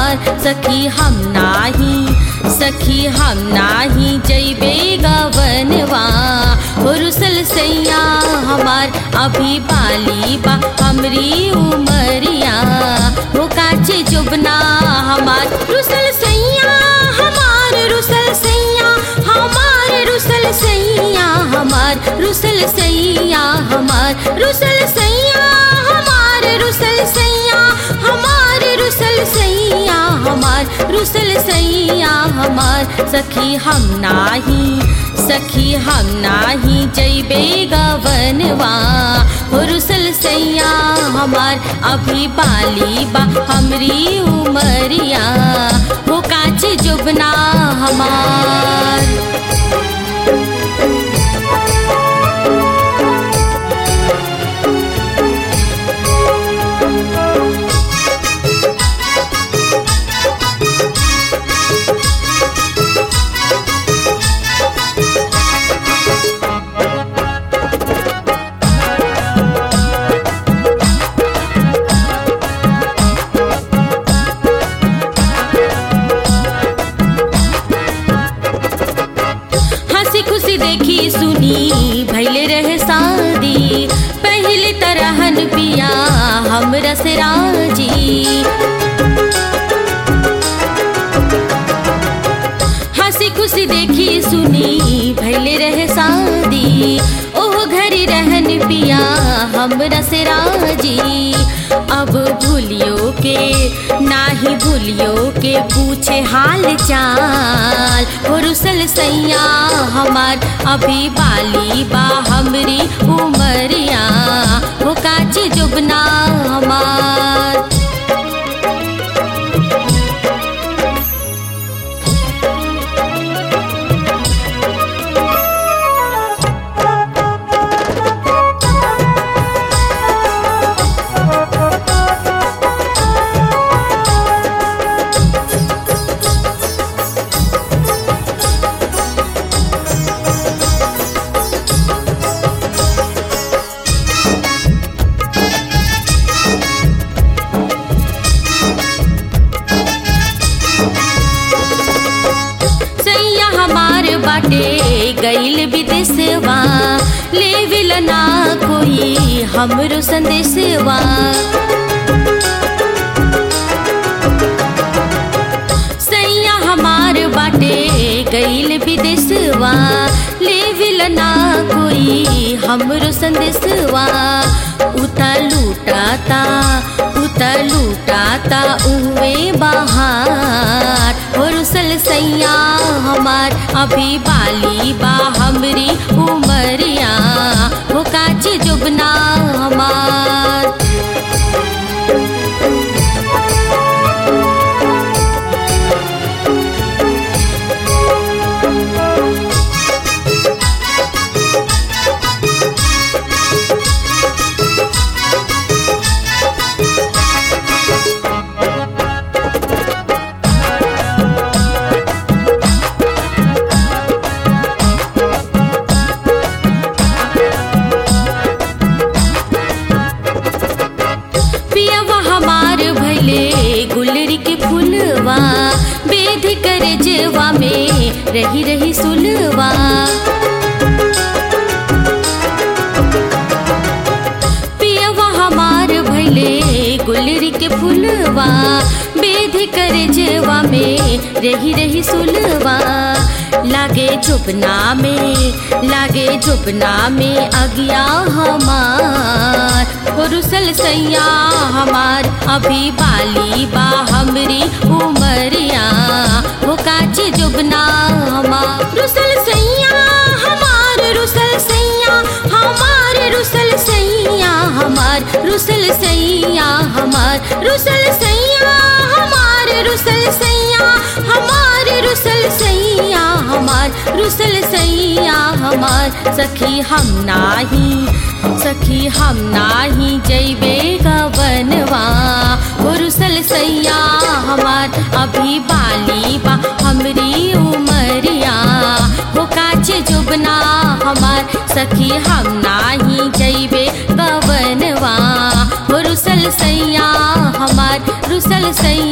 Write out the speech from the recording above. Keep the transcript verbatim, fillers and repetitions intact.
हमार सखी हम नाही सखी हम नाही जइबे गवनवा हो रुसल सैया हमार अभी बाली बा हमरी उमरिया हो काचे जुबना हमार रुसल सैया हमार रुसल सैया हमार रुसल सैया हमार रुसल सैया हमार रुसल सैया हमार रुसल सैया हमार रुसल सैया हमार रुसल सैया हमार सखी हम नाही सखी हम नाही जइबे गवनवा हो रुसल सैया हमार अभी बाली बा हमरी उमरिया हो काचे जुबना हमार। खुशी देखी सुनी भैले रहे शादी पहले तरहन पिया हम रस राजी हंसी खुशी देखी सुनी भैले रहे शादी ओह घरी रहन पिया हम रस राजी अब भूलियो के नाही भूलियो के पूछे हाल चाल हो रुसल सैया हमार अभी बाली बा हमरी उमरिया हो काचे जुबना हमार। बाटे गईल विदेशवा लेविल ना कोई हमरो संदेशवा सैया हमार बाटे गईल विदेशवा लेविल ना कोई हमरो संदेशवा उता लूटाता उता लूटाता उवे बहार हो रुसल सैया हमार अभी बाली बा हमरी उमरिया हो काचे जुबना हमार। गुलरी के फूलवा बेध कर जेवा में रही रही सुलवा पियवा हमार भैले गुलरी के फूलवा बेध कर जेवा में रही रही सुलवा लागे जुबना में लागे जुबना में अगिया हमार हो रुसल सैया हमार अभी बाली बा हमरी उमरिया हो काचे जुबना हमार रुसल सैया हमार रुसल सैया हमार रुसल सैया हमार रुसल सैया हमार रुसल सैया हमार रुसल सैया हमार रुसल सैया हमार रुसल सैया हमार सखी हम नाही सखी हम नाही जइबे गवनवा हो रुसल सैया हमार अभी बाली बा हमरी उमरिया हो काचे जुबना हमार सखी हम नाही जइबे गवनवा हो रुसल सैया हमार रुसल सैया